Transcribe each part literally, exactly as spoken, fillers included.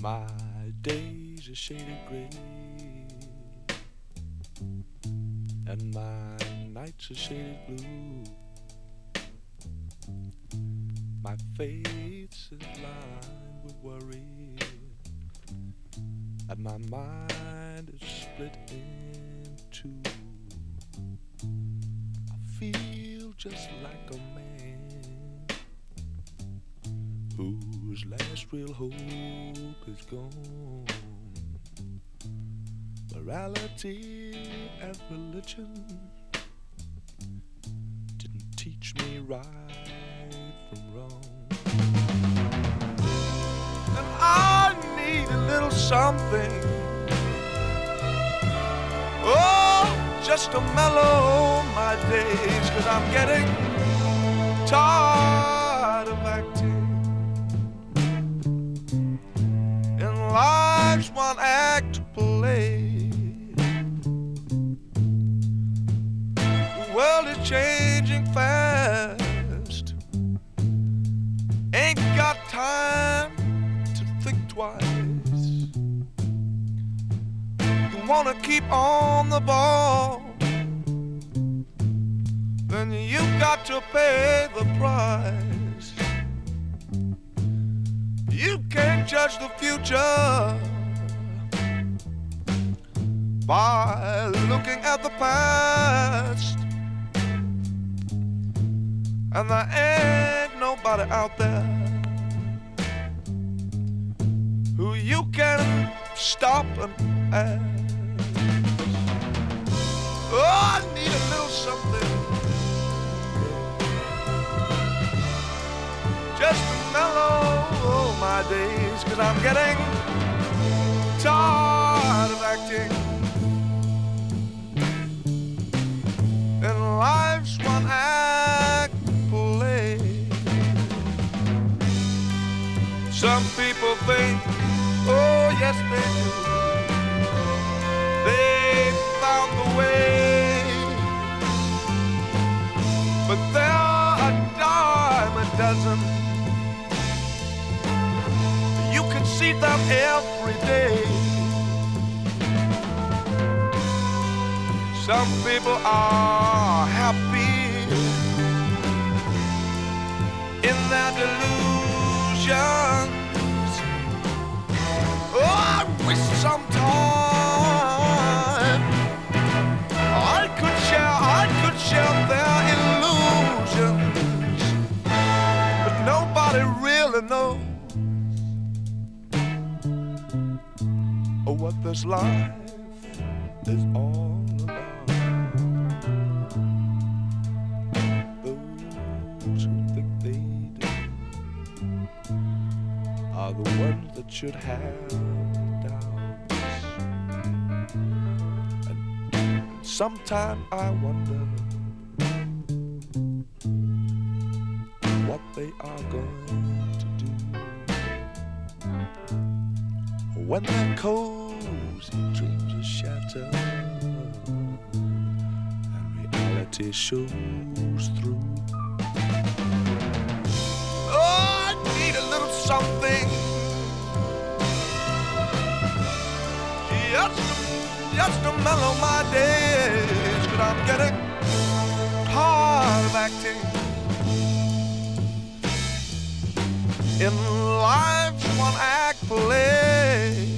My days are shaded gray, and my nights are shaded blue. My face is lined with worry, and my mind is split in two. I feel just like a man whose last real hope is gone. Morality and religion didn't teach me right from wrong. And I need a little something, oh, just to mellow my days, 'cause I'm getting tired of acting in life's one act play. The world is changing fast, ain't got time to think twice. You wanna keep on the ball, then you got to pay the price. You can't judge the future by looking at the past. And there ain't nobody out there who you can stop and ask. Oh, I need a little something just to mellow my days, 'cause I'm getting tired of acting in life's one act play. Some people think, oh yes they do, they found the way, but they're a dime a dozen. You can see them every day. Some people are happy in their delusions. Oh, I wish sometime I could share, I could share their illusions, but nobody really knows what this life is all about. Those who think they do are the ones that should have doubts. And sometimes I wonder what they are going to do when their cozy dreams are shattered and reality shows through. Oh, I need a little something just, just to mellow my days, 'cause I'm getting tired of acting in life's one act play.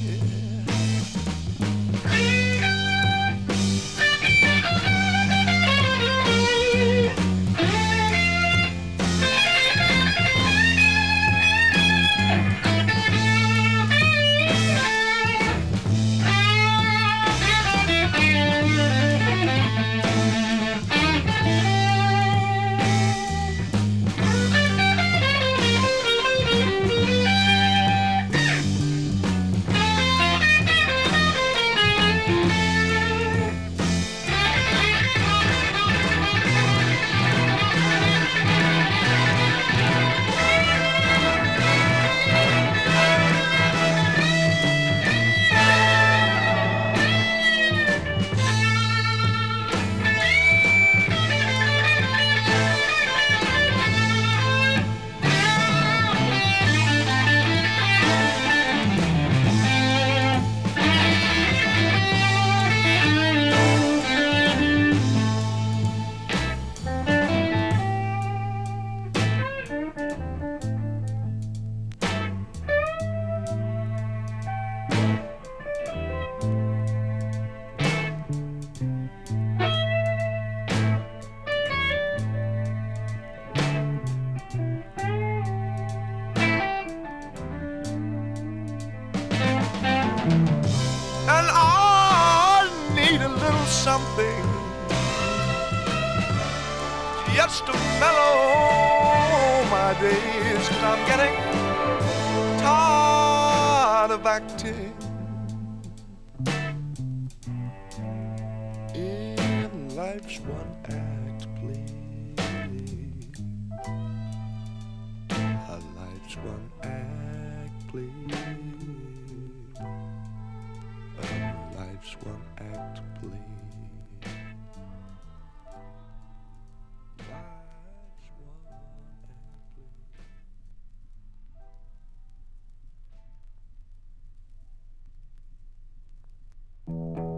something just to mellow my days, 'cause I'm getting tired of acting in life's one act play. A life's one act play.